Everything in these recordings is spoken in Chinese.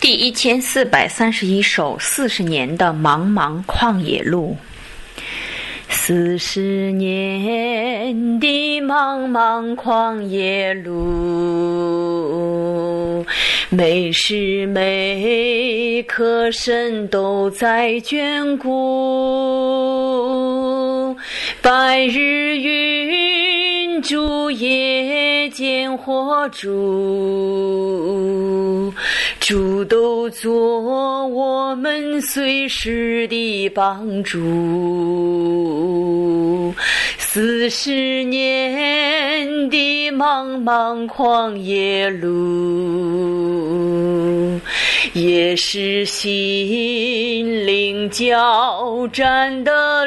第1431首40年的茫茫旷野路。40年的茫茫旷野路，每时每刻神都在眷顾，白日云柱，夜间火柱，主都做我们随时的帮助。40年的茫茫旷野路，也是心灵交战的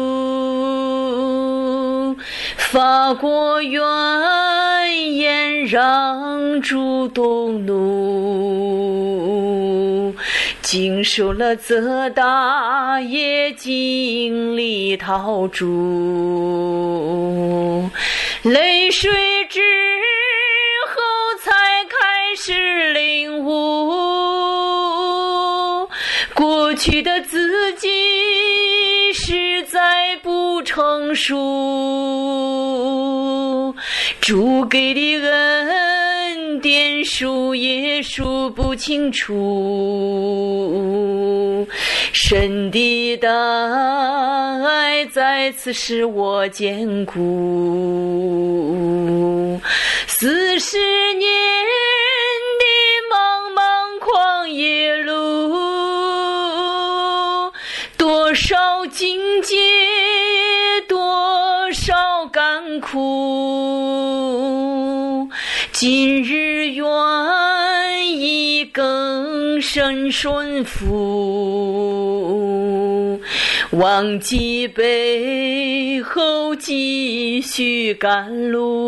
路，发过怨言让主动怒，经受了责打，也经历陶铸，泪水之后才开始领悟，过去的自己实在不成熟，主给的恩典数也数不清楚，神的大爱再次使我坚固。40年的茫茫旷野路，多少境界，多少甘苦，今日愿意更深顺服，忘记背后继续赶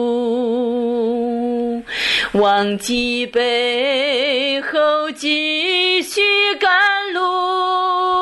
路，忘记背后继续赶路。